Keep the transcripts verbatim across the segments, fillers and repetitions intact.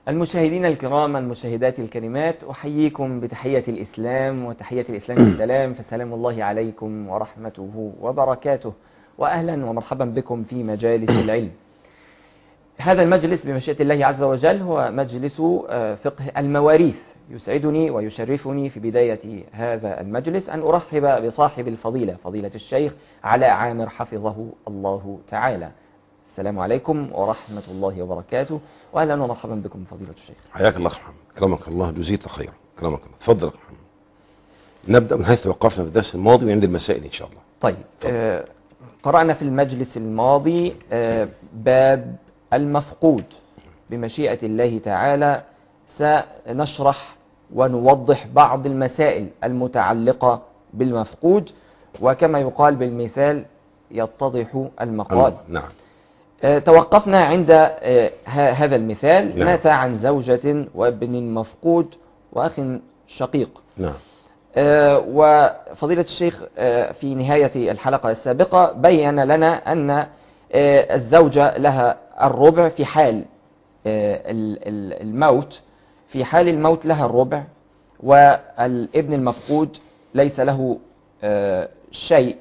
المشاهدين الكرام، المشاهدات الكريمات، أحييكم بتحية الإسلام، وتحية الإسلام السلام، فسلام الله عليكم ورحمته وبركاته، وأهلا ومرحبا بكم في مجالس العلم. هذا المجلس بمشيئة الله عز وجل هو مجلس فقه المواريث. يسعدني ويشرفني في بداية هذا المجلس أن أرحب بصاحب الفضيلة فضيلة الشيخ علاء عامر حفظه الله تعالى. السلام عليكم ورحمة الله وبركاته، وأهلا ومرحبا بكم فضيلة الشيخ. حياك الله محمد، كرمك الله، جزيت خيرا، كرمك الله. تفضل محمد. نبدأ من حيث وقفنا في الدرس الماضي وعند المسائل إن شاء الله. طيب، آه قرأنا في المجلس الماضي آه باب المفقود. بمشيئة الله تعالى سنشرح ونوضح بعض المسائل المتعلقة بالمفقود، وكما يقال بالمثال يتضح المقال. نعم. آه توقفنا عند آه هذا المثال. نعم. مات عن زوجة وابن مفقود وأخ شقيق. نعم. آه وفضيلة الشيخ آه في نهاية الحلقة السابقة بين لنا أن آه الزوجة لها الربع في حال آه الموت. في حال الموت لها الربع، والابن المفقود ليس له آه شيء،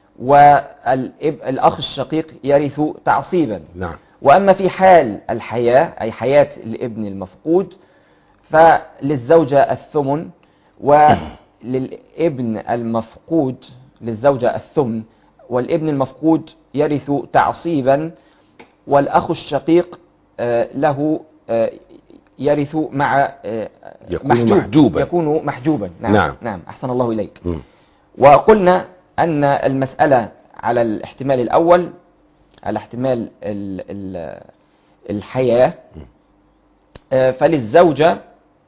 والأخ الشقيق يرث تعصيبا. نعم. وأما في حال الحياة، أي حياة الابن المفقود، فللزوجة الثمن، وللابن المفقود للزوجة الثمن، والابن المفقود يرث تعصيبا، والأخ الشقيق له يرث مع يكون محجوب محجوبا. يكون محجوبا. نعم. نعم. نعم. أحسن الله إليك. م. وقلنا أن المسألة على الاحتمال الأول، على احتمال ال ال الحياة، فللزوجة،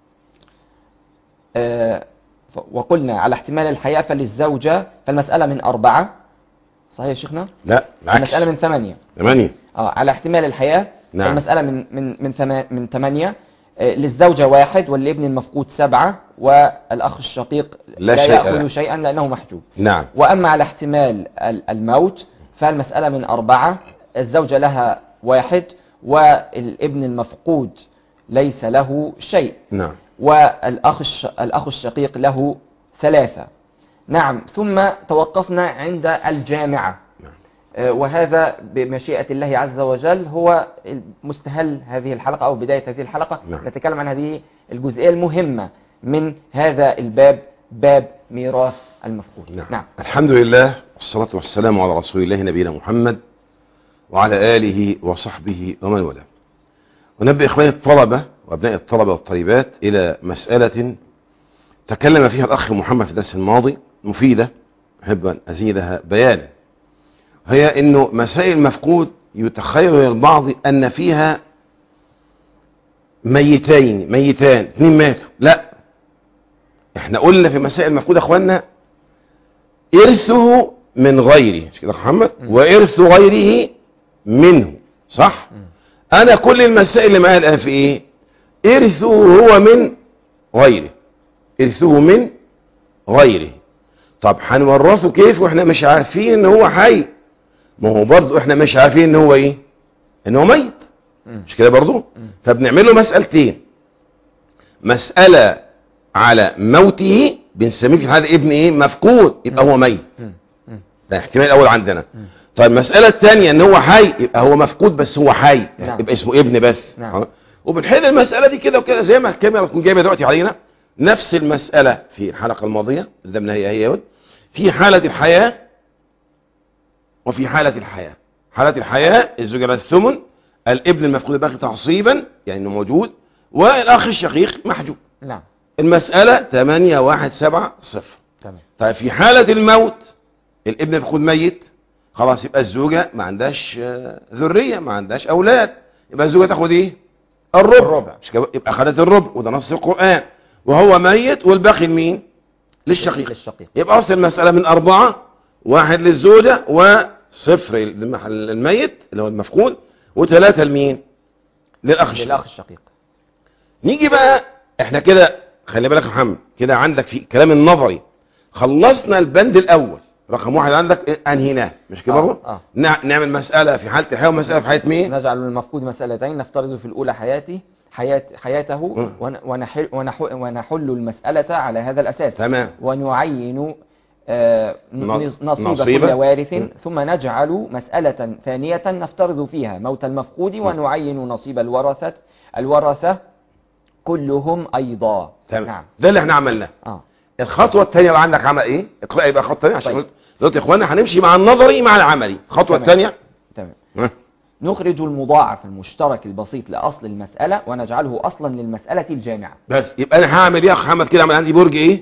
وقلنا على احتمال الحياة فللزوجة، فالمسألة من أربعة. صحيح يا شيخنا؟ لا، العكس. المسألة من ثمانية. ثمانية. اه على احتمال الحياة. نعم. فالمسألة من من من ثما من ثمانية. للزوجة واحد، والابن المفقود سبعة، والأخ الشقيق لا لا شيء يأخذ له. شيئا لأنه محجوب. نعم. وأما على احتمال الموت فالمسألة من أربعة. الزوجة لها واحد، والابن المفقود ليس له شيء. نعم. والأخ الش... الأخ الشقيق له ثلاثة. نعم. ثم توقفنا عند الجامعة. نعم. آه وهذا بمشيئة الله عز وجل هو مستهل هذه الحلقة أو بداية هذه الحلقة. نعم. نتكلم عن هذه الجزئية المهمة من هذا الباب، باب ميراث المفقود. نعم. نعم. الحمد لله والصلاة والسلام على رسول الله نبينا محمد وعلى آله وصحبه ومن والاه. ونبئ إخواني الطلبة وأبناء الطلبة والطالبات إلى مسألة تكلم فيها الأخ محمد في الدرس الماضي، مفيدة، أحب أن أزيدها بيانا. هي إنه مسائل المفقود يتخيل البعض أن فيها ميتين ميتان اثنين ماتوا. لا، احنا قلنا في مسائل المفقود يا اخوانا إرثه من غيره، مش كده يا محمد؟ وإرث غيره منه، صح؟ أنا كل المسائل اللي معايا الآن في إيه؟ إرثه هو من غيره، إرثه من غيره. طب هنورثه كيف وإحنا مش عارفين إن هو حي؟ ما هو برضه إحنا مش عارفين إن هو إيه؟ إن هو ميت، مش كده برضه؟ فبنعمل له مسألتين. مسألة على موته بنسميه في الحالة ابن إيه؟ مفقود، يبقى هو ميت. ده الاحتمال الأول عندنا. طيب المسألة الثانية ان هو حي، يبقى هو مفقود بس هو حي، نعم. يبقى اسمه ابن بس. نعم. وبنحل المسألة دي كده وكده زي ما الكاميرا تكون جايبة دلوقتي علينا. نفس المسألة في الحلقة الماضية قدامنا هي هي في حالة الحياة وفي حالة الحياة. حالة الحياة الزوجة لها الثمن، الابن المفقود باقي تعصيبا يعني انه موجود، والاخ الشقيق محجوب. نعم. المسألة ثمانية واحد سبعة صفر. تمام. طيب في حالة الموت الابن المفقود ميت، خلاص يبقى الزوجة ما عندهاش ذرية، ما عندهاش أولاد، يبقى الزوجة تاخد إيه؟ الربع. الربع. مش كده؟ يبقى خدت الربع، وده نص القرآن. وهو ميت والباقي لمين؟ للشقيق. للشقيق. يبقى أصل المسألة من أربعة، واحد للزوجة وصفر للميت اللي هو المفقود، وثلاثة لمين؟ للأخ الشقيق. للأخ الشقيق. نيجي بقى احنا كده، خلي بالك يا محمد، كده عندك في كلام النظري خلصنا البند الأول. رقم واحد عندك انهيناه، مش كده برضه؟ آه. نعمل مسألة في حالة الحياة ومسألة في حالة مين؟ نجعل المفقود مسألتين، نفترض في الأولى حياتي حياة حياته مم. ون- ونحل, ونحل, ونحل المسألة على هذا الأساس. تمام. ونعين آه، ن- نص- نصيب نصيبة. كل وارث، مم. ثم نجعل مسألة ثانية نفترض فيها موت المفقود، ونعين نصيب الورثة الورثة كلهم أيضا. تمام. نعم. ده اللي احنا عملناه. آه. الخطوة الثانية بقى عندك عمل ايه؟ اقرأ يبقى خطوة ثانية عشان طيب. قلت دلوقتي يا اخوانا هنمشي مع النظري مع العملي. الخطوة تمام. الثانية تمام. ها؟ نخرج المضاعف المشترك البسيط لأصل المسألة ونجعله أصلا للمسألة الجامعة. بس يبقى انا هعمل ايه يا اخ محمد كده؟ اعمل عندي برج ايه؟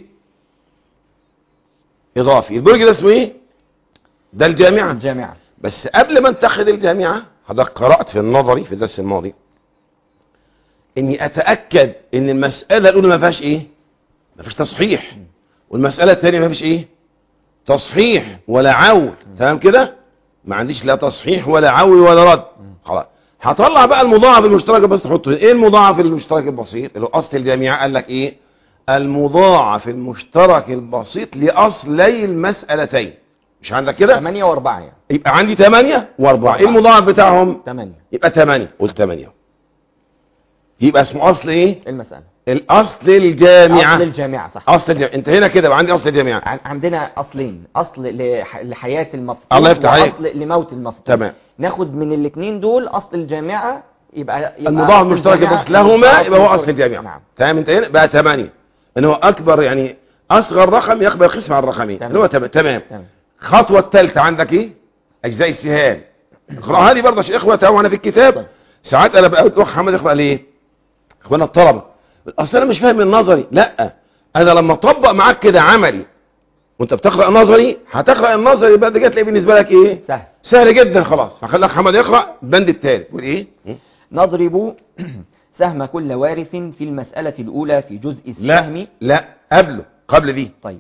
اضافي. البرج ده اسمه ايه؟ ده الجامعة. الجامعة. بس قبل ما انتخذ الجامعة حضرتك قرأت في النظري في الدرس الماضي اني اتأكد ان المسألة الاولى ما فيهاش ايه؟ ما فيش تصحيح، والمسألة الثانية ما فيش ايه؟ تصحيح ولا عول. تمام كده؟ ما عنديش لا تصحيح ولا عول ولا رد. خلاص هطلع بقى المضاعف المشترك بس تحطه. ايه المضاعف المشترك البسيط اللي هو اصل الجامعة؟ قال لك ايه؟ المضاعف المشترك البسيط لاصلي المسألتين. مش عندك كده؟ ثمانية وأربعة يعني. يبقى عندي ثمانية وأربعة. ايه المضاعف بتاعهم؟ ثمانية. يبقى ثمانية. قول ثمانية. يبقى اسمه اصل ايه؟ المسألة. الاصل الجامعة. أصل الجامعة صح. اصل الجامعة. انت هنا كده بقى عندي اصل الجامعة. عن- عندنا أصلين، أصل لح- لحياة المفقود، الله يفتح عليك. وأصل لموت المفقود. تمام. ناخد من الاثنين دول أصل الجامعة، يبقى, يبقى المضاعف أصل المشترك الجامعة- بس لهما يبقى هو المشترك. اصل الجامعة. نعم. تمام. انت هنا بقى ثمانية ان هو اكبر يعني اصغر رقم يقبل قسم على الرقمين تمام. اللي هو تمام. تمام. تمام. الخطوة الثالثة عندك ايه؟ اجزاء السهام. اقرأها لي برضه عشان اخوة تعالوا انا في الكتاب. ساعات انا بقى اخ محمد اقرأ ليه؟ اخوانا الطلبة اصل انا مش فاهم النظري. لا، انا لما اطبق معاك كده عملي وانت بتقرأ نظري هتقرأ النظري بعد كده تلاقي بالنسبة لك ايه؟ سهل. سهل جدا. خلاص فخلي اخ محمد يقرأ البند الثالث. قول ايه؟ نضرب سهم كل وارث في المسألة الأولى في جزء السهم. لا لا قبله قبل دي. طيب.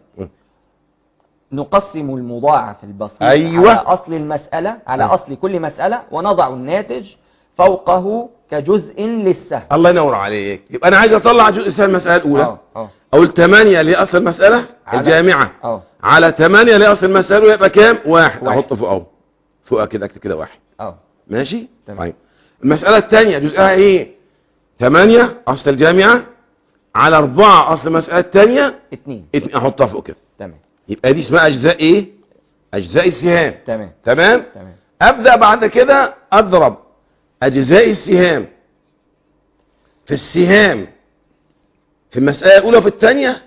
نقسم المضاعف البسيط أيوة. على أصل المسألة على أيوة. أصل كل مسألة، ونضع الناتج فوقه كجزء للسهم. الله ينور عليك. يبقى انا عايز اطلع جزء سهم المسألة الأولى. اه اه اقول ثمانية لأصل المسألة على- الجامعة اه على ثمانية لأصل المسألة يبقى كام؟ واحد. واحد. احطه فوق اهو فوق كده اكتب كده واحد. اه ماشي. تمام. طيب المسألة الثانية جزءها ايه؟ ثمانية أصل الجامعة على أربعة أصل المسألة الثانية اتنين. اتنين. احطها فوق كده. تمام يبقى دي اسمها أجزاء ايه؟ أجزاء السهام. تمام تمام. تمام. أبدأ بعد كده أضرب أجزاء السهام في السهام في المسألة الأولى وفي الثانية،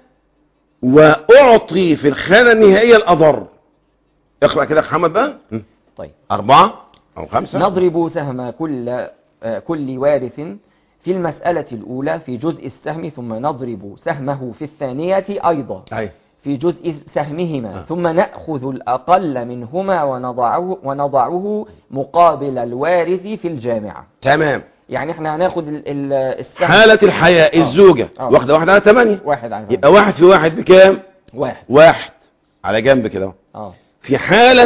وأعطي في الخانة النهائية الأضر. اقرأ كده يا محمد بقى. طيب. أربعة أو خمسة. نضرب سهم كل آه، كل وارث في المسألة الأولى في جزء السهم، ثم نضرب سهمه في الثانية أيضا أي. في جزء سهمهما، آه. ثم نأخذ الأقل منهما ونضعه, ونضعه مقابل الوارث في الجامعة. تمام. يعني احنا هناخد ال- ال- السهم حالة الحياة الزوجة آه. واخدة واحد على ثمانية. واحد على يبقى واحد في واحد بكام؟ واحد. واحد على جنب كده. اه في حالة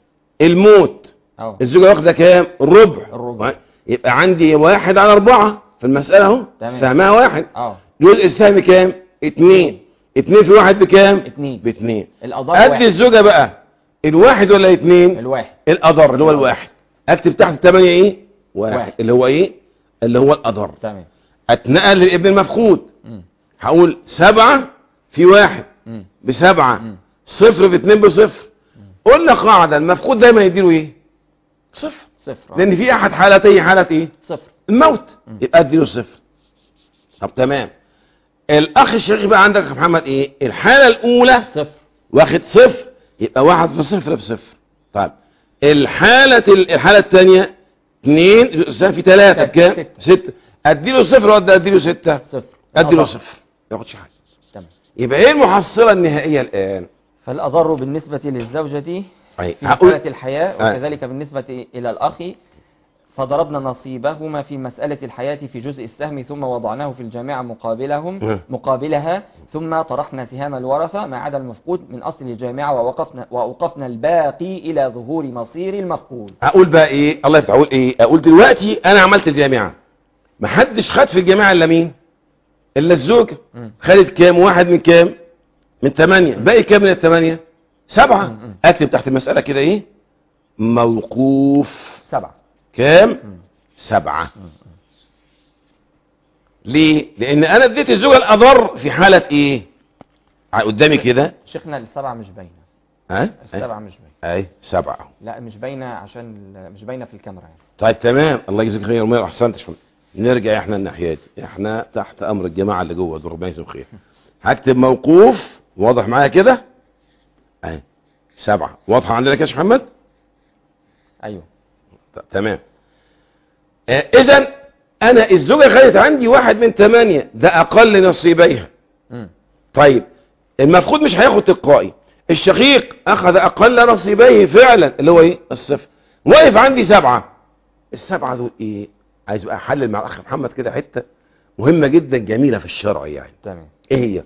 الموت اه الزوجة واخدة كام؟ الربع. الربع. يبقى عندي واحد على أربعة في المسألة اهو. تمام. سهمها واحد. اه جزء السهم كام؟ اتنين. اتنين في واحد بكام؟ اتنين. باتنين. الأضر قد واحد. الزوجة بقى الواحد ولا اتنين؟ الواحد. الأضر اللي هو الواحد. اكتب تحت الثمانية ايه؟ واحد. واحد. اللي هو ايه؟ اللي هو الأضر. تمام. اتنقل للابن المفقود. مم. هقول سبعة في واحد مم. بسبعة. مم. صفر في اتنين بصفر. قلنا قاعدة المفقود دايما يديله ايه؟ صفر. صفر. لان في احد حالتي حالة ايه؟ صفر. الموت. يبقى اديله صفر. طب تمام. الاخ الشقيق بقى عندك يا محمد ايه؟ الحالة الاولى صفر. واخد صفر، يبقى واحد في صفر بصفر. طيب الحالة الحالة الثانية اتنين في ثلاثة بكام؟ ستة. ستة. اديله صفر ولا اديله ستة؟ صفر. اديله الأضر. صفر ما ياخدش حاجة. تمام. يبقى ايه المحصلة النهائية الان؟ فالأضر بالنسبة للزوجة أي. في هقول- مسألة الحياة، أي. وكذلك بالنسبة إلى الأخ فضربنا نصيبهما في مسألة الحياة في جزء السهم، ثم وضعناه في الجامعة مقابلهم م. مقابلها، ثم طرحنا سهام الورثة ما عدا المفقود من أصل الجامعة، ووقفنا وأوقفنا الباقي إلى ظهور مصير المفقود. اقول بقى ايه؟ الله يفتح. اقول ايه؟ اقول دلوقتي انا عملت الجامعة، محدش خد في الجامعة الا مين؟ الا الزوجة. م. خدت كام؟ واحد من كام؟ من ثمانية. باقي كام من الثمانية؟ سبعة. م. اكتب تحت المسألة كده ايه؟ موقوف. سبعة. كام؟ سبعة. ليه؟ لان انا اديت الزوجه الاضر في حاله ايه؟ قدامي كده. شيخنا السبعه مش باينه. ها؟ السبعه مش باينه. اي سبعه. لا مش باينه عشان مش باينه في الكاميرا يعني. طيب تمام، الله يجزيك خير وما احسنت. نرجع احنا الناحيه دي، احنا تحت امر الجماعه اللي جوه دول، ربنا يجزيهم خير. هكتب موقوف واضح معايا كده اهي سبعه، واضحه عندنا كده يا شيخ محمد؟ ايوه تمام. آه اذا انا الزوجه خدت عندي واحد من ثمانيه، ده اقل نصيبيها. م. طيب المفقود مش هياخد تلقائي، الشقيق اخذ اقل نصيبيه فعلا اللي هو ايه؟ الصفر. واقف عندي سبعه، السبعه دول ايه؟ عايز بقى احلل مع الاخ محمد كده حته مهمه جدا جميله في الشرع يعني. تمام. ايه هي؟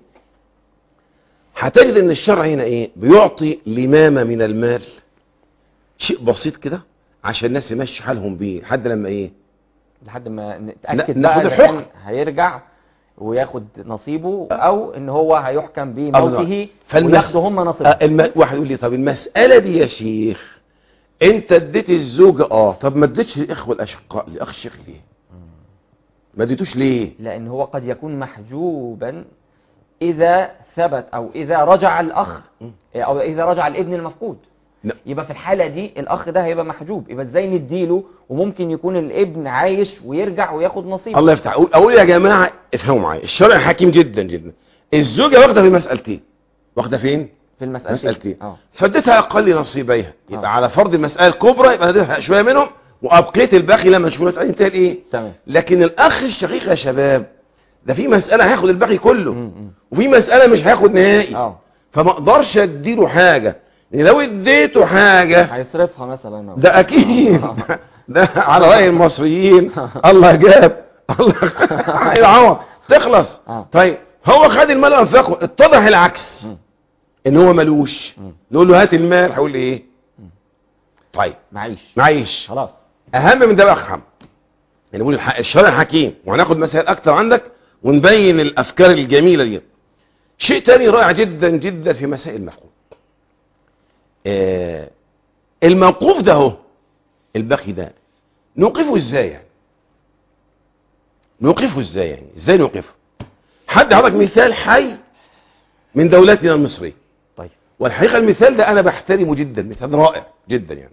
هتجد ان الشرع هنا ايه؟ بيعطي لمامه من المال شيء بسيط كده عشان الناس يمشي حالهم بيه لحد لما ايه؟ لحد ما نتاكد ناخد بقى الحكم، إن هيرجع وياخد نصيبه او ان هو هيحكم بموته وياخدوا هم نصيبه. الم... واحد يقول لي طب المساله دي يا شيخ انت اديت الزوجه اه طب ما اديتش الاخوه الاشقاء لاخ الشيخ ليه؟ ما اديتوش ليه؟ لان هو قد يكون محجوبا اذا ثبت او اذا رجع الاخ او اذا رجع الابن المفقود. لا. يبقى في الحاله دي الاخ ده هيبقى محجوب، يبقى ازاي نديله وممكن يكون الابن عايش ويرجع وياخد نصيبه. الله يفتح. اقول اقول يا جماعه افهموا معايا، الشرع حكيم جدا جدا. الزوجه واخده في مسالتين، واخده فين؟ في المسألتين مسألتين. اه فاديتها اقل نصيبيها، يبقى أوه. على فرض المساله الكبرى يبقى اديتها شويه منهم وابقيت الباقي لما نشوف المساله انتهت ايه. تمام. لكن الاخ الشقيق يا شباب ده في مساله هياخد الباقي كله، م -م. وفي مساله مش هياخد نهائي. اه فما اقدرش اديله حاجه، لان لو اديته حاجه هيصرفها مثلا. ده اكيد ده على راي المصريين الله جاب الله هيعوض تخلص. آه. طيب هو خد المال وانفقه، اتضح العكس م. ان هو ملوش، نقول له هات المال هيقول لي ايه؟ طيب معيش معيش. خلاص. اهم من ده بقى خم يعني نقول الشرع حكيم، وهناخد مسائل اكتر عندك ونبين الافكار الجميله دي. شيء تاني رائع جدا جدا في مسائل المفقود، آه الموقوف ده اهو الباقي ده نوقفه ازاي يعني؟ نوقفه ازاي يعني؟ ازاي نوقفه؟ حد عطاك مثال حي من دولتنا المصريه. طيب والحقيقه المثال ده انا بحترمه جدا، مثال رائع جدا يعني،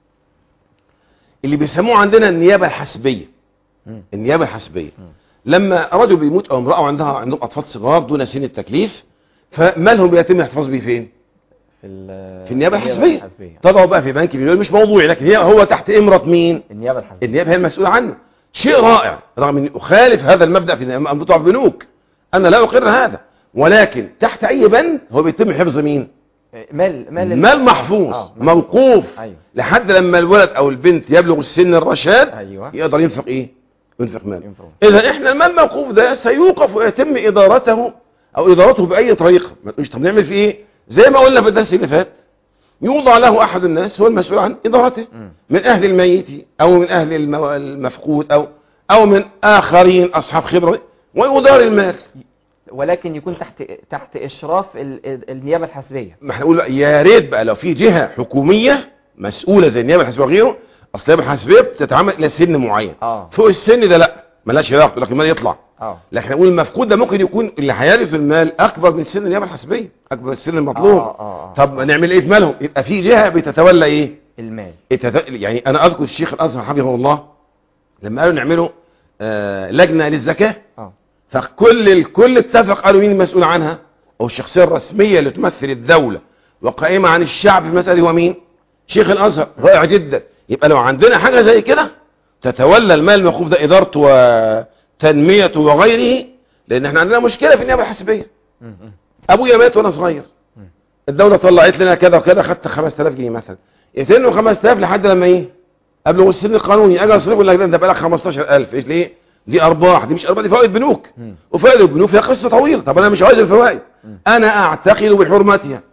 اللي بيسموه عندنا النيابه الحسبيه. م. النيابه الحسبيه م. لما رجل بيموت او امراه وعندها عندهم اطفال صغار دون سن التكليف، فمالهم بيتم الاحتفاظ بيه فين؟ في, في النيابه الحسبيه. تضعه بقى في بنك مليون، مش موضوعي، لكن هي هو تحت امره مين؟ النيابه الحسبيه. النيابه هي المسؤوله عنه. شيء رائع، رغم اني اخالف هذا المبدا في بتوع بنوك، انا لا اقر هذا، ولكن تحت اي بند هو بيتم حفظ مين؟ مال مال مال محفوظ آه. موقوف. أيوه. لحد لما الولد او البنت يبلغ السن الرشاد. أيوه. يقدر ينفق ايه؟ ينفق مال. اذا احنا المال الموقوف ده سيوقف ويتم ادارته او ادارته باي طريقه. ما تقولش طب نعمل فيه ايه؟ زي ما قلنا في الدرس اللي فات، يوضع له احد الناس هو المسؤول عن ادارته، م. من اهل الميت او من اهل المفقود او او من اخرين اصحاب خبره، ويدار المال، ولكن يكون تحت تحت اشراف النيابه الحسبيه. ما احنا نقول يا ريت بقى لو في جهه حكوميه مسؤوله زي النيابه الحسبيه وغيره. اصل النيابه الحسبيه بتتعامل الى سن معين، آه. فوق السن ده لا ملاش علاقه، لكن المال يطلع. اه لكن نقول المفقود ده ممكن يكون اللي هيرث المال اكبر من سن النيابه الحسبيه، اكبر من السن المطلوب. آه آه. طب نعمل ايه في مالهم؟ يبقى في جهه بتتولى ايه؟ المال. التت... يعني انا اذكر الشيخ الازهر حفظه الله لما قالوا نعمله آه لجنه للزكاه، اه فكل الكل اتفق قالوا مين المسؤول عنها او الشخصيه الرسميه اللي تمثل الدوله وقائمه عن الشعب في المساله دي هو مين؟ شيخ الازهر. رائع جدا. يبقى لو عندنا حاجه زي كده تتولى المال الموقوف ده ادارته وتنميته وغيره، لان احنا عندنا مشكله في النيابه الحسبيه. ابويا مات وانا صغير، الدوله طلعت لنا كذا وكذا، خدت خمسة آلاف جنيه مثلا، يتنوا خمسة آلاف لحد لما ايه؟ ابلغ السن القانوني، اجي اصرفه لك ده بقى لك خمستاشر ألف. ايش ليه؟ دي ارباح، دي مش ارباح، دي فوائد بنوك، وفوائد البنوك فيها قصه طويله. طب انا مش عايز الفوائد، انا اعتقد بحرمتها.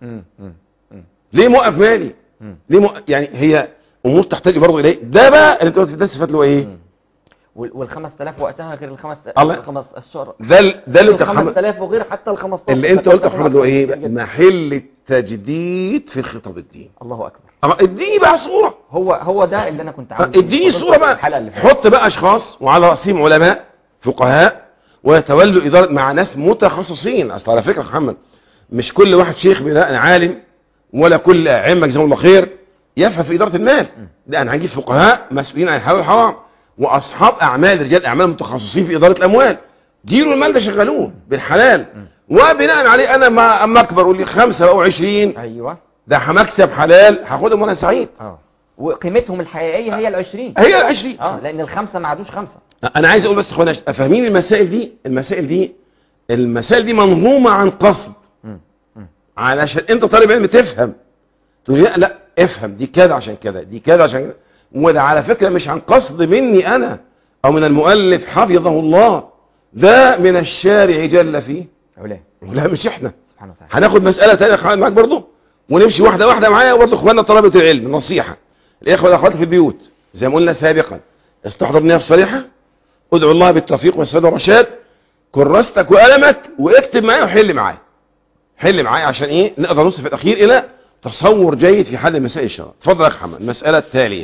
ليه موقف مالي؟ ليه مو... يعني هي امور تحتاج برضه اليه. ده بقى اللي انت قلت في ده صفات له ايه؟ وال خمسة آلاف وقتها غير ال خمسة آلاف ده ده اللي ال خمسة آلاف وغير حتى ال خمستاشر اللي انت قلت يا محمد هو ايه؟ محل التجديد في الخطاب الديني. الله اكبر. اما اديني بقى صوره، هو هو ده اللي انا كنت عاوزه. اديني صوره بقى، حط بقى اشخاص وعلى راسهم علماء فقهاء ويتولوا اداره مع ناس متخصصين. اصل على فكره يا محمد مش كل واحد شيخ بناء عالم ولا كل ائمه جزاهم الله خير يفهم في اداره المال. ده انا هجيب فقهاء مسؤولين عن الحلال والحرام واصحاب اعمال رجال اعمال متخصصين في اداره الاموال، ديروا المال ده شغلوه بالحلال، وبناء عليه انا ما اما اكبر اقول لي خمسة او عشرين ايوه ده همكسب حلال هاخدهم وانا سعيد. اه وقيمتهم الحقيقيه هي العشرين. هي العشرين. اه لان الخمسه ما عادوش خمسه. انا عايز اقول بس اخوانا فاهمين المسائل دي، المسائل دي المسائل دي منظومه عن قصد علشان انت طالب علم تفهم. تقول لا لا افهم دي كذا عشان كذا دي كذا عشان كذا، وده على فكره مش عن قصد مني انا او من المؤلف حفظه الله، ده من الشارع جل فيه. ولا لا مش احنا. سبحانه وتعالى. هناخد مساله ثانيه خالد معاك برضه ونمشي واحده واحده معايا برضه. اخواننا طلبه العلم نصيحه الاخوه والاخوات في البيوت زي ما قلنا سابقا، استحضر النيه الصالحه، ادعو الله بالتوفيق والسداد والرشاد، كرستك وقلمك واكتب معايا وحل معايا. حل معايا عشان ايه نقدر نوصل في الاخير الى تصور جيد في حل المسائل ان شاء الله. اتفضل يا محمد. المساله التاليه.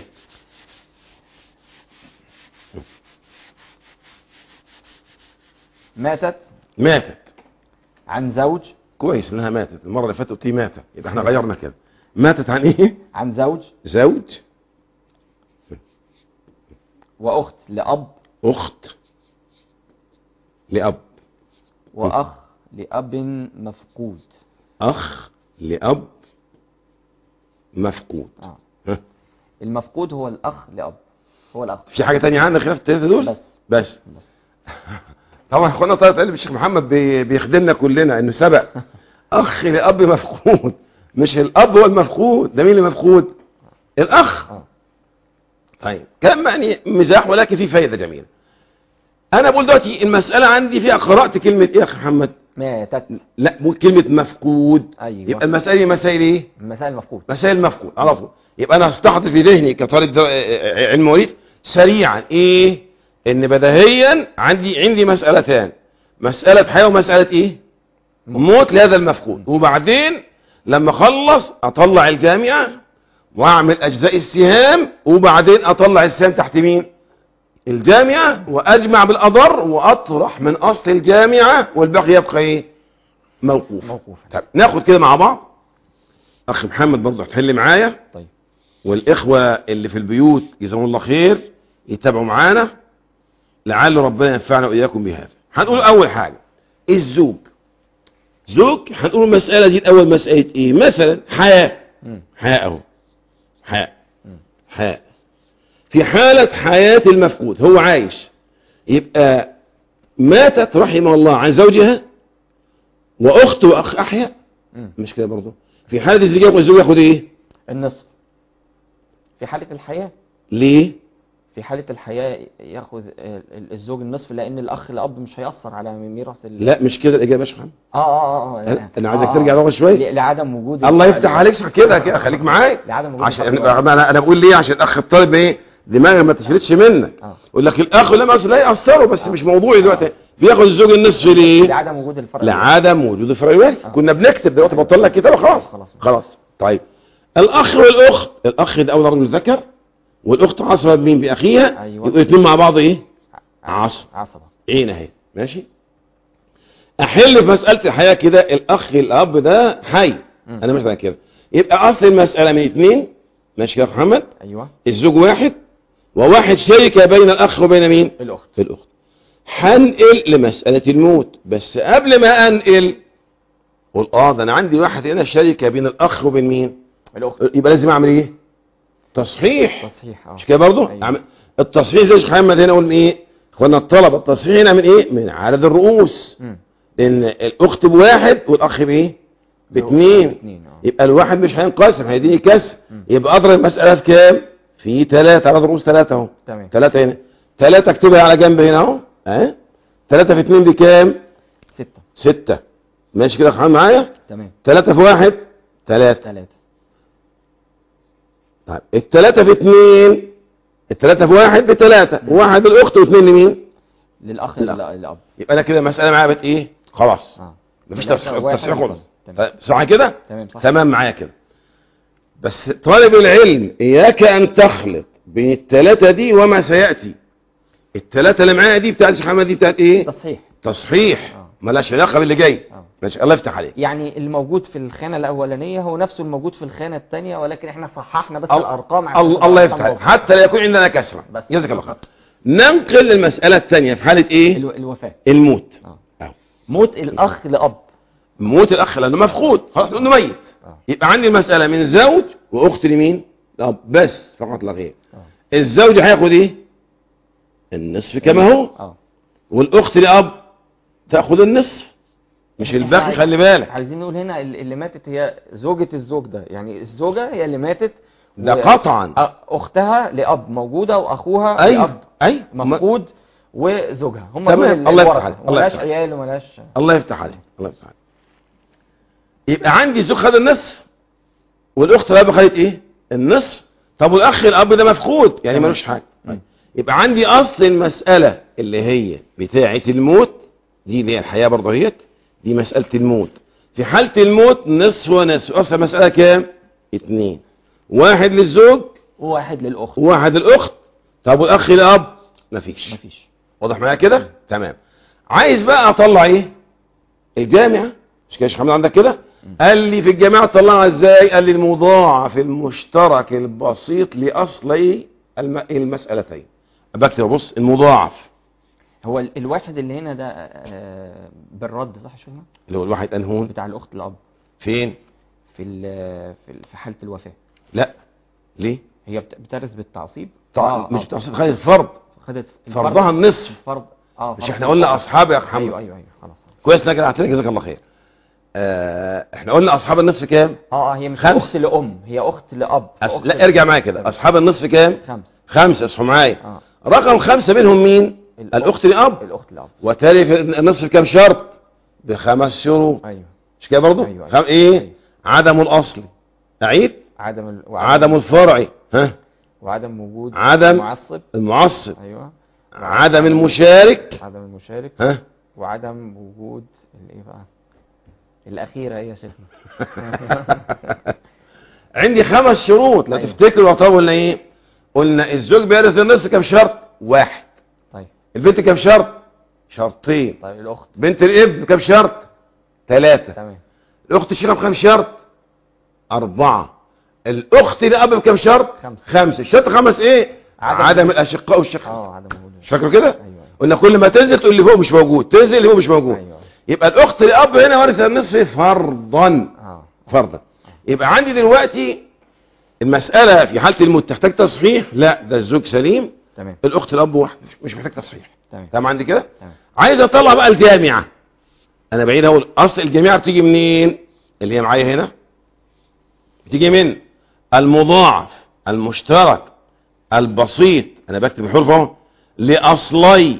ماتت ماتت عن زوج. كويس انها ماتت، المره اللي فاتت قلت لي ماتت يبقى احنا غيرنا كده. ماتت عن ايه؟ عن زوج. زوج واخت لاب. اخت لاب. واخ لاب مفقود. اخ لاب مفقود. اه ها. المفقود هو الاخ لاب، هو الاخ. في حاجه تانية عندنا خلاف الثلاثه دول؟ بس بس, بس. طبعا اخوانا طلعت علم الشيخ محمد بي- بيخدمنا كلنا انه سبق اخ لاب مفقود، مش الاب هو المفقود، ده مين اللي مفقود؟ الاخ. اه طيب كلام يعني مزاح ولكن فيه فايده جميله. انا بقول دلوقتي المساله عندي فيها قرات كلمه ايه يا اخ محمد؟ ماتت. لا بقول كلمه مفقود. ايوه يبقى المسائل دي مسائل ايه؟ المسائل المفقود. مسائل مفقود على طول. يبقى انا هستحضر في ذهني كطالب در- علم مواريث سريعا ايه؟ ان بديهيا عندي عندي مسالتان، مساله حياه ومساله ايه؟ موت لهذا المفقود. وبعدين لما اخلص اطلع الجامعه واعمل اجزاء السهام، وبعدين اطلع السهام تحت مين؟ الجامعه، واجمع بالاضر واطرح من اصل الجامعه والباقي يبقى ايه؟ موقوف. موقوف. طيب ناخد كده مع بعض. اخ محمد برضه هتحل معايا، طيب والاخوه اللي في البيوت جزاهم الله خير يتابعوا معانا لعل ربنا ينفعنا واياكم بهذا. هنقول اول حاجه الزوج. زوج هنقول المساله دي الاول مساله ايه؟ مثلا حياه. مم. حياه اهو. حياه. حياه. في حاله حياه المفقود هو عايش، يبقى ماتت رحمه الله عن زوجها واخت واخ احيا. مم. مش كده برضه؟ في حاله الزوج الزوج ياخد ايه؟ النصف في حالة الحياة. ليه؟ في حالة الحياة ياخذ الزوج النصف لأن الأخ الأب مش هيأثر على ميراث ال... لا مش كده الاجابه يا شيخ محمد. اه اه اه انا أنا عايزك آه، ترجع آه. لورا شويه. ل- لعدم وجود الله ال- يفتح عليك صح كده كده خليك معايا. لعدم وجود عشان الفرق انا انا أنا بقول ليه؟ عشان الاخ الطالب ايه دماغي ما تشردش منك. آه. يقول لك الاخ لا ما لا ياثروا بس آه. مش موضوعي دلوقتي. آه. بياخد الزوج النصف ليه؟ لعدم وجود الفرق. لعدم وجود الفرق الوارث. آه. كنا بنكتب دلوقتي بطل لك كتابه خلاص خلاص. خلاص. طيب الاخ والاخت، الاخ ده اول رجل ذكر والاخت عصبه بمين؟ باخيها. أيوة. يبقوا الاثنين مع بعض ايه؟ عصب. عصبة. عين اهي ماشي. احل في مساله الحياه كده الاخ الاب ده حي. مم. انا مثلا كده يبقى اصل المساله من اثنين ماشي كده يا محمد. أيوة الزوج واحد وواحد شركه بين الاخ وبين مين؟ الأخت. الاخت. هنقل لمساله الموت، بس قبل ما انقل قول اه ده انا عندي واحد هنا شركه بين الاخ وبين مين؟ الأخت. يبقى لازم اعمل ايه؟ تصحيح. تصحيح. اه مش كده برضه؟ أيوة. أعمل- التصحيح زي شيخ محمد هنا قول ايه؟ اخوانا الطلبه التصحيح هنا من ايه؟ من عدد الرؤوس. مم. لان الاخت بواحد والاخ بايه؟ باثنين. باثنين، اه. يبقى الواحد مش هينقسم هيديني كسر. مم. يبقى اضرب المساله في كام؟ في ثلاثه، عدد الرؤوس ثلاثه اهو. تمام. ثلاثه هنا. ثلاثه اكتبها على جنب هنا اهو. ها؟ ثلاثه في اثنين بكام؟ ستة. سته. ماشي كده يا اخوان معايا؟ تمام. ثلاثه في واحد ثلاثه. ثلاثة. طيب الثلاثه في اثنين الثلاثه في واحد بثلاثه، وواحد الاخت واثنين لمين؟ للأخ للأخ. ال- الأب. يبقى انا كده المساله معايا بقت ايه؟ خلاص. اه مفيش ثلاثة تصحيح وواحد تصحيح خالص. تمام. صح كده؟ تمام صح. تمام معايا كده. بس طالب العلم اياك ان تخلط بين الثلاثه دي وما سياتي. الثلاثه اللي معايا دي بتاعت شيخ محمد دي بتاعت ايه؟ تصحيح. تصحيح آه. ملاش علاقه باللي جاي. آه. ماشي، الله يفتح عليك. يعني الموجود في الخانة الأولانية هو نفسه الموجود في الخانة الثانية، ولكن احنا صححنا بس ال- الأرقام عشان ال- تبقى الله أرقام يفتح عليك، أخرى. حتى لا يكون عندنا كسره. بس. جزاك الله خير. ننقل للمساله الثانيه في حاله ايه؟ الو- الوفاة. الموت. آه. أهو. موت الأخ لأب. موت الاخ لانه مفقود، خلاص لانه ميت. آه. يبقى عندي المساله من زوج واخت لمين؟ اب بس فقط لا غير. آه. الزوج هياخد ايه؟ النصف كما هو، اه والاخت لاب تاخذ النصف، مش الباقي. خلي بالك، عايزين نقول هنا ال- اللي ماتت هي زوجة الزوج ده، يعني الزوجة هي اللي ماتت ده و- قطعا. أ- أختها لأب موجودة وأخوها ايوه لأب ايوه مفقود وزوجها، هم تمام. دول ال- الله يفتح الورثة. عليك. الله وملاش يفتح عليك. عيال وملاش. الله يفتح عليك. الله يفتح عليك. يبقى عندي زوج خد النصف والاخت الاب خدت ايه؟ النصف. طب والاخ الاب ده مفقود يعني تمام. ملوش حاجه. مم. يبقى عندي اصل المساله اللي هي بتاعه الموت دي، اللي هي الحياه برضه هيت، دي مساله الموت. في حاله الموت نصف ونصف. اصل المساله كام؟ اتنين، واحد للزوج وواحد للأخت. وواحد للاخت. طب والاخ الاب مفيش. مفيش. واضح معايا كده؟ تمام. عايز بقى اطلع ايه؟ الجامعه. مش كده يا شيخ محمد عندك كده؟ قال لي في الجامعه طلعها ازاي؟ قال لي المضاعف المشترك البسيط لاصلي الم... المسالتين. بكتب بص المضاعف هو ال- الواحد اللي هنا ده آه، بالرد صح شو هنا؟ اللي هو الواحد انهون بتاع الأخت الأب فين؟ في ال- في ال- في حالة الوفاة. لا ليه؟ هي بت- بترث بالتعصيب. طبعا آه، مش آه. بتقصد خالد فرض، خدت الفرض- فرضها النصف. الفرض اه مش فرض احنا قلنا الفرض. اصحاب يا محمد؟ ايوه ايوه ايوه خلاص خلاص. كويس انك رجعت لي، جزاك الله خير. آه احنا قلنا اصحاب النصف كام؟ اه اه هي مش خمس. اخت لام، هي اخت لاب. أس... أخت لا ارجع معايا كده. اصحاب النصف كام؟ خمس. خمسه. اصحوا معايا. اه رقم خمسه منهم مين؟ الأخت- الاخت لاب. الاخت لاب. وتالي في النصف كام شرط؟ بخمس شروط. ايوه مش كده برضه؟ أيوة، خم... أيوة. ايه؟ أيوة. عدم الاصل. اعيد. عدم ال... عدم الفرعي. ها؟ وعدم وجود عدم معصب. المعصب. ايوه. عدم المشارك. عدم المشارك. ها؟ وعدم وجود الايه بقى الاخيره ايه يا شيخنا؟ عندي خمس شروط لو أيوة. تفتكروا. طب قلنا ايه؟ قلنا الزوج بيرث النصف كام شرط؟ واحد. طيب البنت كام شرط؟ شرطين. طيب الاخت. بنت الاب كام شرط؟ ثلاثة. تمام. الاخت الشقيقة بكام شرط؟ أربعة. الاخت لاب بكام شرط؟ خمسة. خمسة. الشرط خمس ايه؟ عدم عدم وجود- الاشقاء والشقيق. اه عدم وجود. مش فاكره كده؟ ايوه ايوه قلنا كل ما تنزل تقول لي فوق مش موجود، تنزل اللي فوق مش موجود. ايوه يبقى الاخت لاب هنا ورثة النصف فرضا. اه فرضا. يبقى عندي دلوقتي المسألة في حالة الموت تحتاج تصحيح؟ لا، ده الزوج سليم، تمام الاخت الاب واحد مش محتاج تصحيح. تمام تمام عندي كده؟ تمام. عايز اطلع بقى الجامعة. انا بعيد اقول اصل الجامعة بتيجي منين؟ اللي هي معايا هنا بتيجي من المضاعف المشترك البسيط. انا بكتب الحروف اهو. لاصلي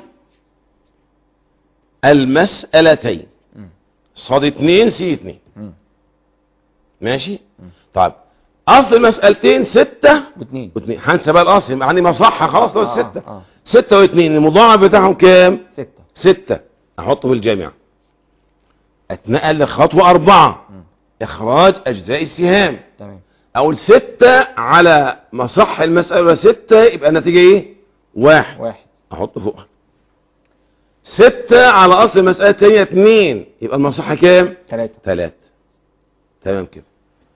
المسألتين. مم. صاد اتنين سي اتنين. مم. ماشي؟ طيب اصل المسألتين ستة واثنين. واثنين. هنسى بقى الاصل، يبقى عندي مصحة خلاص. بس آه، ستة آه. ستة واثنين. المضاعف بتاعهم كام؟ ستة. ستة. احطه في الجامعة. اتنقل لخطوة اربعة. مم. اخراج اجزاء السهام. تمام. اقول ستة على مصح المسألة ستة، يبقى النتيجة ايه؟ واحد. واحد. احطه فوقها. ستة على اصل المسألة التانية اتنين، يبقى المصحة كام؟ ثلاثة. ثلاثة. تمام كده.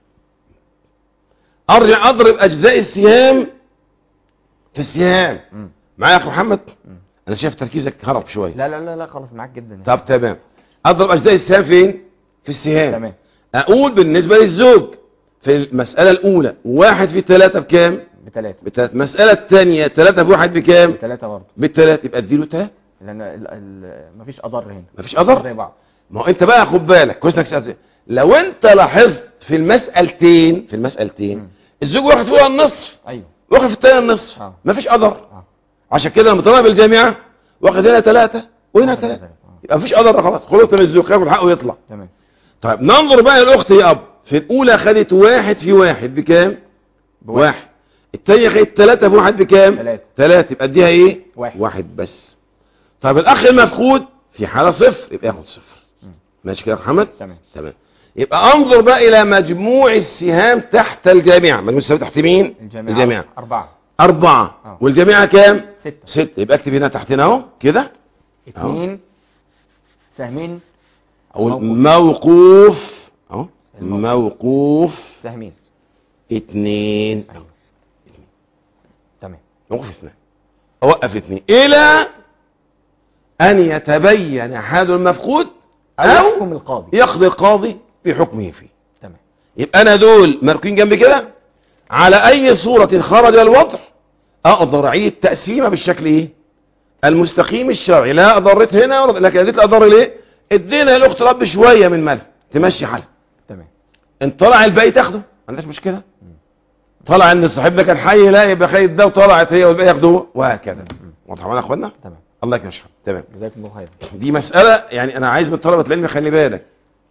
ارجع اضرب اجزاء السهام في السهام. مم. معايا يا اخو محمد؟ مم. انا شايف تركيزك هرب شويه. لا لا لا لا خلاص معاك جدا. طب تمام. اضرب اجزاء السهام فين؟ في السهام. تمام. اقول بالنسبه للزوج في المساله الاولى واحد في ثلاثة بكام؟ بثلاثة. بثلاثة. المساله الثانيه ثلاثة في واحد بكام؟ بثلاثة برضه. بالثلاث. يبقى اديله ثلاثة. لان ال... ال... مفيش اضر هنا. مفيش أضر؟ زي بعض. ما هو انت بقى خد بالك كويس انك سالت. لو انت لاحظت في المسالتين في المسالتين مم. الزوج واخد فوقها النصف ايوه. واخد في الثانيه النصف. آه. مفيش أضر. اه عشان كده لما طلع بالجامعة واخد هنا ثلاثة وهنا واخد هنا ثلاثة، تلاتة. آه. يبقى مفيش قدر خلاص. خلصت من الزوج ياخد حقه ويطلع. تمام. طيب ننظر بقى الاخت يا اب. في الاولى خدت واحد في واحد بكام؟ بواحد. واحد. الثانية خدت ثلاثة في واحد بكام؟ ثلاثة. ثلاثة. يبقى اديها ايه؟ واحد. واحد بس. طيب الاخ المفقود في حالة صفر يبقى ياخد صفر. مم. ماشي كده يا محمد؟ تمام. تمام. يبقى انظر بقى الى مجموع السهام تحت الجامعة. مجموع السهام تحت مين؟ الجامعة. الجامعة. أربعة. أربعة. آه. والجامعة كام؟ ستة. ستة. يبقى اكتب هنا تحتنا اهو كده اثنين. سهمين. اقول موقوف اهو، موقوف سهمين. اتنين. أيوة. تمام. موقف اثنين، اوقف اثنين الى ان يتبين حال المفقود او او يحكم القاضي، يقضي القاضي بحكمه فيه. تمام. يبقى انا دول مركين جنب كده، على اي صورة خرج الوضع اقدر اعيد تقسيمه بالشكل ايه المستقيم الشرعي، لا اضرت هنا ولا لكن اديت الاضر ليه، ادينا الاخت رب شويه من مالها تمشي حالها. تمام. ان طلع الباقي تاخده ما عندناش مشكله، طلع ان صاحبنا كان حي لا يبقى خايف ده، وطلعت هي والباقي ياخدوه وهكذا. واضح معانا يا اخوانا؟ تمام. الله يكرمك. تمام. جزاكم الله خير. دي مساله يعني انا عايز من طلبه العلم خلي بالك،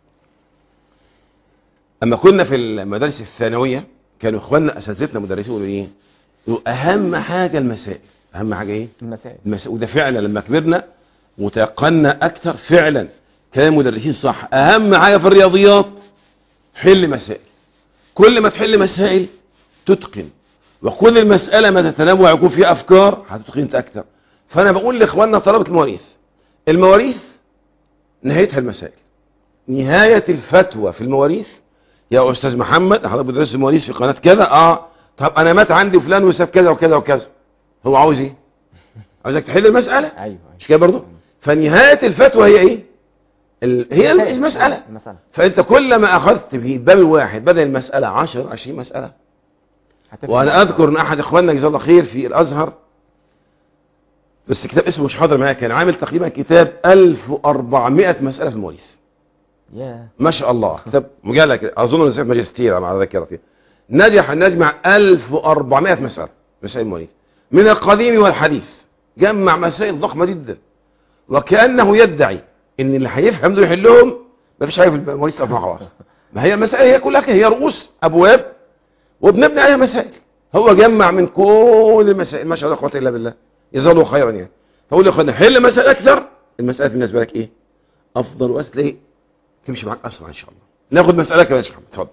اما كنا في المدارس الثانويه كانوا اخواننا اساتذتنا مدرسين يقولوا ايه؟ يقولوا اهم حاجه المسائل. اهم حاجه ايه؟ المسائل. المسائل. وده فعلا لما كبرنا وتيقنا اكثر فعلا كلام المدرسين صح. اهم حاجه في الرياضيات حل مسائل، كل ما تحل مسائل تتقن، وكل المساله ما تتنوع يكون فيها افكار هتتقن انت اكثر. فانا بقول لاخواننا طلبه المواريث، المواريث نهايتها المسائل، نهايه الفتوى في المواريث يا استاذ محمد حضرتك بتدرس المواريث في قناه كذا، اه طب انا مات عندي فلان وساب كذا وكذا وكذا، هو عاوز ايه؟ عاوزك تحل المساله. ايوه مش كده برضه؟ فنهايه الفتوى هي ايه؟ ال... هي المساله. المساله. فانت كلما اخذت في باب واحد بدل المساله عشرة عشرين مساله. وانا اذكر ان احد اخواننا جزاه الله خير في الازهر، بس كتاب اسمه مش حاضر معايا، كان عامل تقريبا كتاب ألف وأربعمائة مساله في المواريث. yeah. ما شاء الله، كتاب مجلد اظن نسيت ماجستير على ذاكرتي. نجح ان يجمع ألف وأربعمائة مساله مسائل المواريث من القديم والحديث، جمع مسائل ضخمه جدا، وكانه يدعي ان اللي هيفهم دول يحلهم ما فيش حاجه في المواريث افهم خلاص. ما هي المسائل هي كلها هي رؤوس ابواب وبنبني عليها مسائل. هو جمع من كل المسائل ما شاء الله قوه الا بالله، جزاه الله خيرا يعني. فاقول له خلينا نحل مسائل اكثر، المسائل بالنسبه لك ايه؟ افضل واسهل، ايه؟ تمشي معاك اسرع ان شاء الله. ناخد مساله كمان يا شيخ محمد، اتفضل.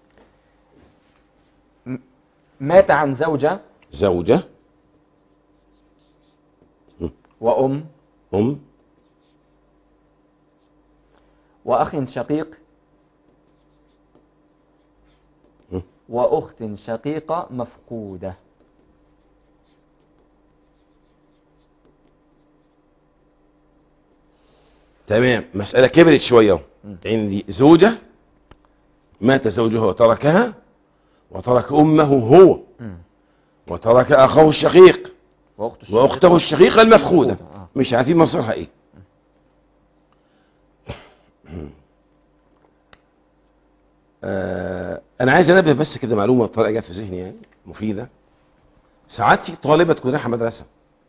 مات عن زوجه زوجه وام ام واخ شقيق واخت شقيقه مفقوده. تمام. مسألة كبرت شوية. عندي زوجة مات زوجها وتركها، وترك أمه هو، وترك أخوه الشقيق وأخته الشقيقة المفقودة، مش عارفين مصيرها إيه. آه أنا عايز أنبه بس كده معلومة طارئة جت في ذهني يعني مفيدة. ساعات في طالبة تكون رايحة مدرسة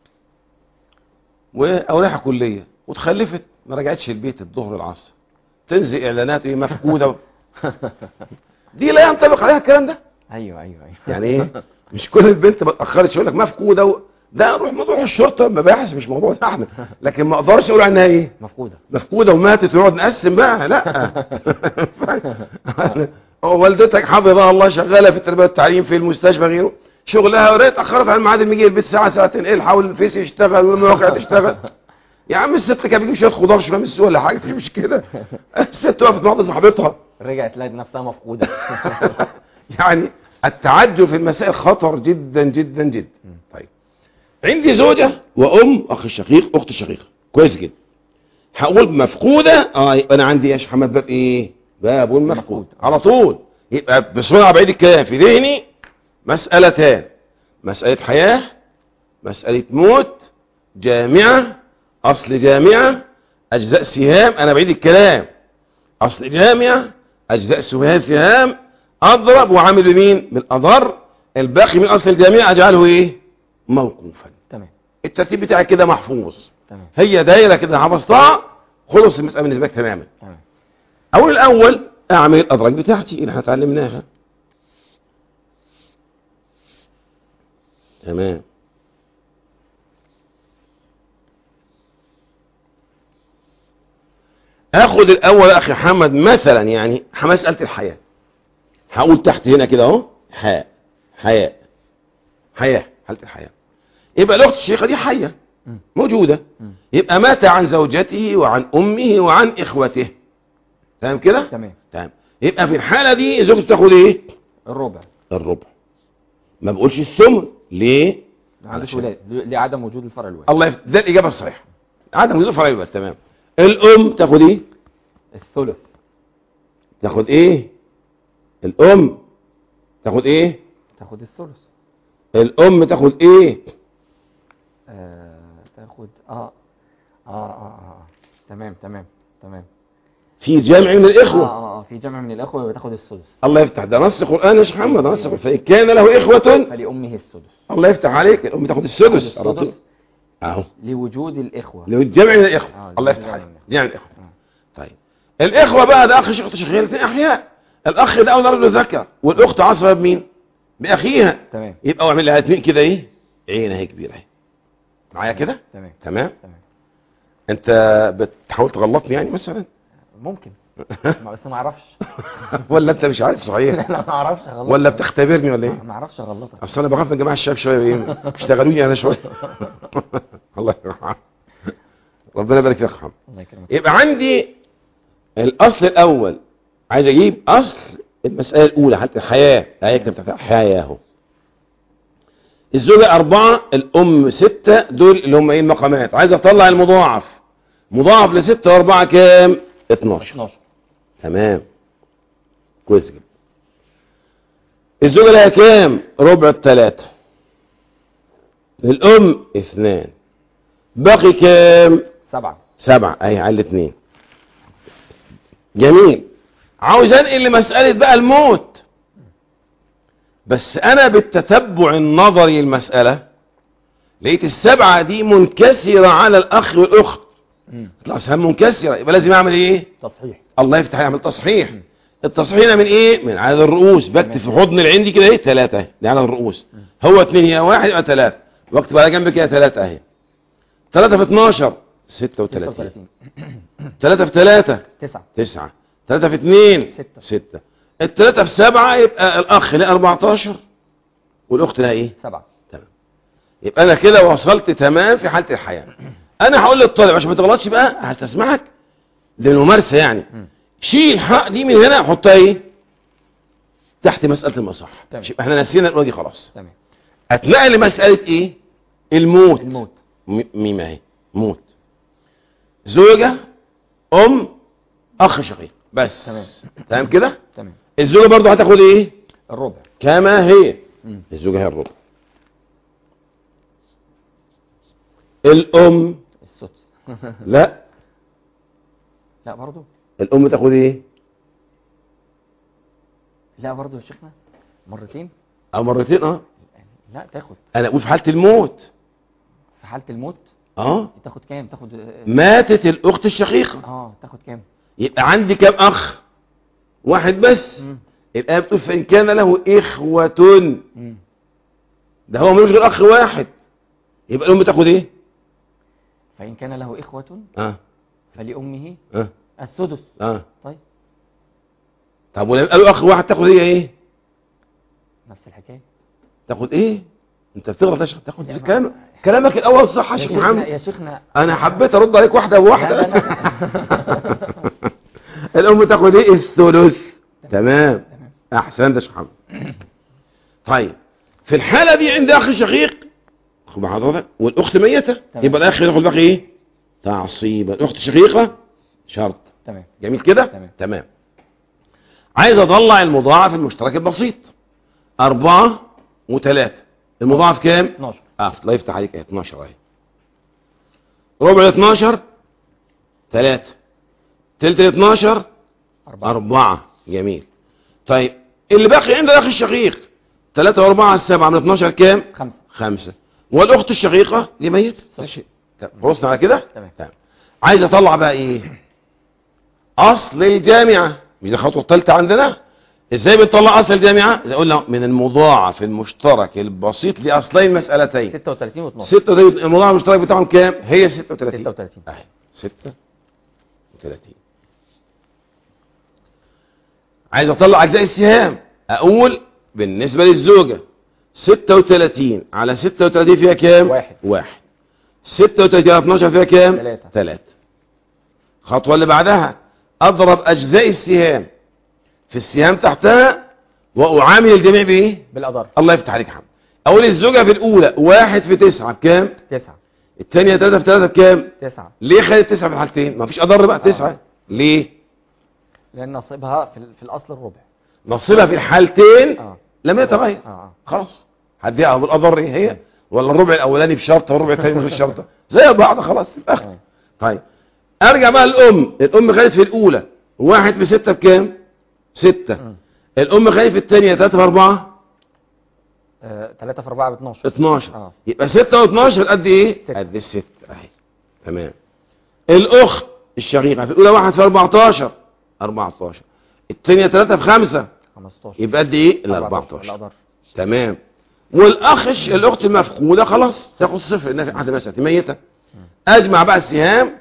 أو رايحة كلية وتخلفت ما رجعتش البيت الظهر العصر، تنزل اعلانات ايه مفقوده دي لا ينطبق عليها الكلام ده. ايوه ايوه ايوه يعني ايه؟ مش كل البنت ما اتاخرتش يقول لك مفقوده و... ده نروح موضوع الشرطه مباحث مش موضوع احنا، لكن ما اقدرش اقول عنها ايه مفقوده مفقوده وماتت ونقعد نقسم بقى لا. والدتك حافظها الله شغاله في التربيه والتعليم في المستشفى غيره، شغلها وريت اتاخرت عن الميعاد المجي البيت ساعه ساعتين، ايه الحول الفيس يشتغل والمواقع تشتغل. يا عم الست كانت بتجيب شويه خضار شويه من السوق ولا حاجه، مش كده. الست وقفت مع واحده صاحبتها رجعت لقت نفسها مفقوده. يعني التعجل في المسائل خطر جدا جدا جدا. طيب عندي زوجه وام اخ الشقيق اخت الشقيقه كويس جدا، هقول مفقوده اه يبقى انا عندي يا شيخ محمد باب ايه؟ باب المفقود على طول. يبقى بسرعه بعيد الكلام في ذهني مسالتان، مساله حياه مساله موت، جامعه اصل جامعه اجزاء سهام، انا بعيد الكلام اصل جامعه اجزاء سهام اضرب وعامل بمين؟ بالاضر، الباقي من اصل الجامعه اجعله ايه؟ موقوفا. تمام. الترتيب بتاعك كده محفوظ. تمام. هي دايره كده حفظتها خلص المساله بالنسبه لك تماما. تمام. اول الاول اعمل الادراج بتاعتي اللي احنا اتعلمناها. تمام. اخد الاول يا اخي محمد مثلا يعني مساله الحياه، هقول تحت هنا كده اهو حياه حياه حياه حاله الحياه، يبقى الاخت الشيخه دي حيه مم. موجودة. مم. يبقى مات عن زوجته وعن أمه وعن إخوته. تمام كده؟ تمام. تمام. يبقى في الحالة دي زوجته تاخد إيه؟ الربع. الربع. ما بقولش الثمن. ليه؟ ما عندوش علشان ولاد، لعدم وجود الفرع الوارث. الله يفتح، ده الإجابة الصحيحة. عدم وجود الفرع الوارث. تمام. الأم تاخد إيه؟ الثلث. تاخد إيه؟ الأم تاخد إيه؟ تاخد الثلث. الأم تاخد إيه؟ آه تاخد اه اه اه اه تمام تمام تمام. في جمع من الإخوة. اه اه اه في جمع من الأخوة بتاخد السدس. الله يفتح، ده نص قرآن يا شيخ محمد، نص قرآن. فإن كان له إخوة فلأمه السدس. الله يفتح عليك، الأم تاخد السدس على طول. أهو لوجود الإخوة. لوجود جمع من الإخوة. آه الله يفتح عليك، جمع من الإخوة. آه. طيب الإخوة بقى، ده أخ شقيق شقيق الاثنين أحياء. الأخ ده أولى رجل ذكر، والأخت عصبة بمين؟ بأخيها. تمام. يبقى اعمل لها اثنين كده إيه؟ عين اهي كبيرة اهي. معايا كده؟ تمام تمام. تمام. أنت بتحاول تغلطني يعني مثلا؟ ممكن. بس ما اعرفش. ولا أنت مش عارف صحيح؟ لا ما اعرفش اغلطك. ولا بتختبرني ولا إيه؟ ما اعرفش اغلطك. اصل انا بخاف من جماعه الشباب شويه، ايه اشتغلوني انا شويه. الله يرحمه، ربنا يبارك فيك يا محمد. الله يكرمك. يبقى عندي الاصل الاول، عايز اجيب اصل المساله الاولى حتى الحياه. الايه بتاعت الحياه اهو. الزوجه اربعه، الام سته، دول اللي هم ايه المقامات. عايز اطلع المضاعف. مضاعف لسته واربعه كام؟ اتناشر. اتناشر. تمام كويس جدا. الزوجة لها كام؟ ربع الثلاثة. الأم اثنان. باقي كام؟ سبعة. سبعة. أي على الاثنين. جميل. عاوز أنقل لمسألة بقى الموت، بس أنا بالتتبع النظري المسألة لقيت السبعة دي منكسرة على الأخ والأخت. تطلع سهم منكسرة، يبقى لازم أعمل إيه؟ تصحيح. الله يفتح، يعمل تصحيح. التصحيح من ايه؟ من عدد الرؤوس. بكتب في حضن اللي عندي كده ايه؟ ثلاثة. دي عدد الرؤوس. هو اثنين هي واحد يبقى ثلاثة. واكتب على جنب كده ثلاثة اهي. ثلاثة في اتناشر ستة وثلاثين. ثلاثة في ثلاثة تسعة. تسعة. ثلاثة في اثنين ستة. ستة. الثلاثة في سبعة يبقى الأخ له أربعتاشر والأخت لها ايه؟ سبعة. تمام. يبقى أنا كده وصلت تمام في حالة الحياة. أنا هقول للطالب عشان ما تغلطش بقى، هستسمحك للممارسة يعني. شيل الحق دي من هنا، حطها ايه؟ تحت مسألة المصح. تمام. يبقى احنا نسينا الأولى دي خلاص. تمام. هتنقل لمسألة ايه؟ الموت. الموت. ميم اهي. موت. زوجة، أم، أخ شقيق بس. تمام. تمام كده؟ تمام. الزوجة برضو هتاخد ايه؟ الربع. كما هي. مم. الزوجة هي الربع. الأم السدس. لا. لا برضو. الأم تاخد ايه؟ لا برضو يا شيخنا مرتين أو مرتين. اه لا تاخد. أنا أقول في حالة الموت. في حالة الموت اه تاخد كام؟ تاخد ماتت الأخت الشقيقة. اه تاخد كام؟ يبقى عندي كام أخ؟ واحد بس. مم. يبقى بتقول فإن كان له إخوة. مم. ده هو ملوش غير أخ واحد، يبقى الأم تاخد إيه؟ فإن كان له إخوة اه فلأمه اه السدس. اه طيب طب ولما قالوا أخ واحد تاخد إيه إيه؟ نفس الحكاية. تاخد إيه؟ أنت بتغلط يا شيخ. تاخد يا كلام ما- كلامك الأول صح يا شيخ شيخنا محمد. يا شيخنا أنا حبيت أرد عليك واحدة بواحدة. لا لا لا. الأم تاخد إيه؟ الثلث. تمام. تمام. أحسنت يا شيخ محمد. طيب في الحالة دي عند أخ شقيق خد حضرتك والأخت ميتة، تمام. يبقى الأخ ياخد باقي إيه؟ تعصيبا. الأخت شقيقة شرط. تمام. جميل كده؟ تمام. تمام. عايز أطلع المضاعف المشترك البسيط. أربعة وثلاثة. المضاعف كام؟ اتناشر. اه الله يفتح عليك اهي اتناشر اهي. ربع ال اتناشر ثلاثة. تلت ال اتناشر أربعة. أربعة. جميل. طيب اللي باقي عند الأخ الشقيق ثلاثة وأربعة على السبعة من اتناشر كام؟ خمسة. خمسة. والأخت الشقيقة دي ميت. ماشي. خلصنا على كده؟ تمام. تمام. عايز أطلع بقى إيه؟ أصل الجامعة. مش دي الخطوة الثالثة عندنا؟ إزاي بنطلع أصل الجامعة؟ زي قلنا من المضاعف المشترك البسيط لأصلين المسألتين. ستة وتلاتين و12. ستة دي المضاعف المشترك بتاعهم كام؟ هي ستة وثلاثين. ستة وتلاتين. أهي ستة وثلاثين. عايز أطلع أجزاء السهام. أقول بالنسبة للزوجة ستة وثلاثين على ستة وثلاثين فيها كام؟ واحد. واحد. ستة وتلاتين على اتناشر فيها كام؟ تلاتة. تلاتة. الخطوة اللي بعدها اضرب اجزاء السهام في السهام تحتها واعامل الجميع بايه؟ بالاضر. الله يفتح عليك يا حمد. اقول الزوجة في الاولى واحد في تسعة بكام؟ تسعة. الثانية تلاتة في تلاتة بكام؟ تسعة. ليه خدت تسعة في الحالتين؟ ما فيش اضر بقى. تسعة. آه. ليه؟ لان نصيبها في, ال- في الاصل الربع. نصيبها في الحالتين اه لم يتغير. اه اه خلاص هديها بالاضر ايه هي؟ ولا الربع الاولاني بشرطه والربع الثاني من غير شرطه زي بعض خلاص يبقى اخد. آه. طيب ارجع بقى الام. الام خدت في الاولى واحد في ستة بكام؟ ستة. مم. الام خدت في الثانيه تلاتة في أربعة آه، تلاتة في أربعة ب اتناشر. اتناشر. اه يبقى ستة و12 قد ايه؟ ستة. قد الستة اهي. تمام. الاخت الشقيقه في الاولى واحد في أربعتاشر أربعتاشر. الثانيه تلاتة في خمسة خمستاشر. يبقى قد ايه؟ ال أربعتاشر. أربعتاشر. الأضر. تمام. والاخ الش- الاخت المفقوده خلاص تاخد صفر انها واحده بس ميته. اجمع بقى السهام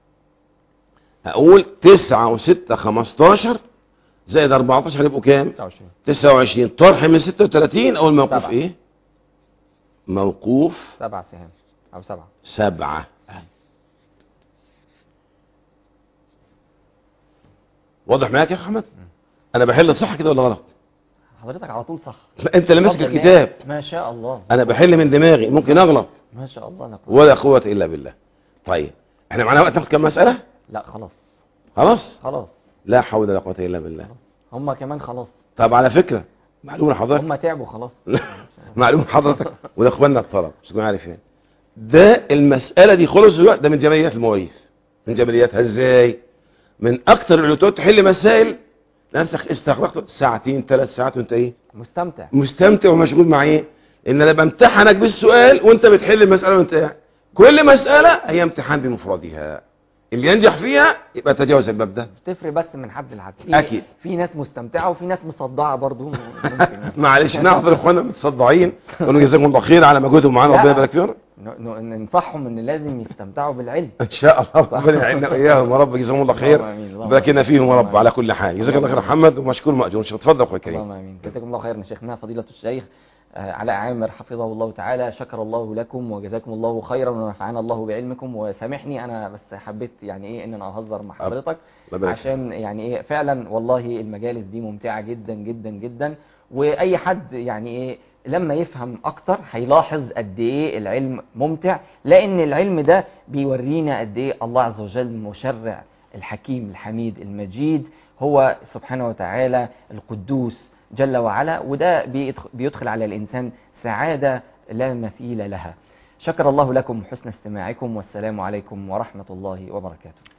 اقول تسعة وستة خمستاشر زائد أربعتاشر يبقوا كام؟ تسعة وعشرين. تسعة وعشرين. طرح من ستة وتلاتين او الموقوف سبعة. ايه؟ موقوف سبع سهام او سبعة. سبعة. واضح معاك يا اخ احمد؟ انا بحل صح كده ولا غلط؟ حضرتك على طول صح. انت اللي ماسك بفضل الله. الكتاب. ما شاء الله. انا بحل من دماغي ممكن اغلط. ما شاء الله. لا قوة. ولا قوه الا بالله. طيب احنا معانا وقت ناخد كام مساله؟ لا خلاص. خلاص خلاص. لا حول ولا قوه الا بالله. هم كمان خلاص. طب على فكره معلومه لحضرتك. هم تعبوا خلاص. معلومه حضرتك ولاخواننا الطلب مش تكون عارف يعني. ده المساله دي خلص الوقت ده من جماليات المواريث. من جمالياتها ازاي؟ من اكثر العلوتات تحل مسائل نفسك استغرقت ساعتين ثلاث ساعات وانت ايه؟ مستمتع. مستمتع ومشغول مع ايه؟ ان انا بامتحنك بالسؤال وانت بتحل المساله وانت قاعد. كل مساله هي امتحان بمفردها. اللي ينجح فيها يبقى تجاوز الباب ده. بتفرق بس من حد لحد. في- أكيد. في ناس مستمتعه وفي ناس مصدعه برضو. ممكن. معلش نعذر اخواننا متصدعين ونقول جزاكم الله خير على مجهودهم معانا لا. ربنا يبارك فيهم. ن- ن- ننصحهم ان لازم يستمتعوا بالعلم. ان شاء الله ربنا يعيننا واياهم يا رب جزاهم الله خير. اللهم آمين. اللهم باركنا فيهم يا اللهم رب آمين. على كل حال. جزاك الله خير يا محمد ومشكور ماجور. اتفضل يا اخويا الكريم. اللهم امين. جزاكم الله خيرا شيخنا فضيلة الشيخ آه، علاء عامر حفظه الله تعالى. شكر الله لكم وجزاكم الله خيرا ونفعنا الله بعلمكم. وسامحني انا بس حبيت يعني ايه ان انا اهزر مع حضرتك الله يبارك فيك. عشان يعني ايه فعلا والله المجالس دي ممتعة جدا جدا جدا. واي حد يعني ايه لما يفهم اكتر هيلاحظ قد ايه العلم ممتع. لان العلم ده بيورينا قد ايه الله عز وجل مشرع الحكيم الحميد المجيد هو سبحانه وتعالى القدوس جل وعلا. وده بيدخ- بيدخل على الإنسان سعادة لا مثيل لها. شكر الله لكم حسن استماعكم والسلام عليكم ورحمة الله وبركاته.